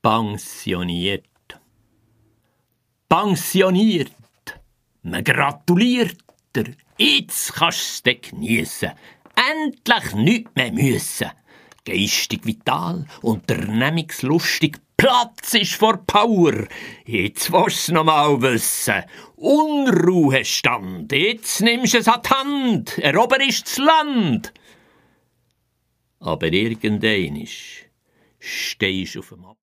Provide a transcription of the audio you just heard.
Pensioniert. Pensioniert. Man gratuliert dir. Jetzt kannst du es geniessen. Endlich nichts mehr müssen. Geistig vital, unternehmungslustig, Platz ist vor Power. Jetzt willst du noch mal wissen. Unruhestand, jetzt nimmst du es an die Hand. Erober ist das Land. Aber irgendeinisch stehst du auf dem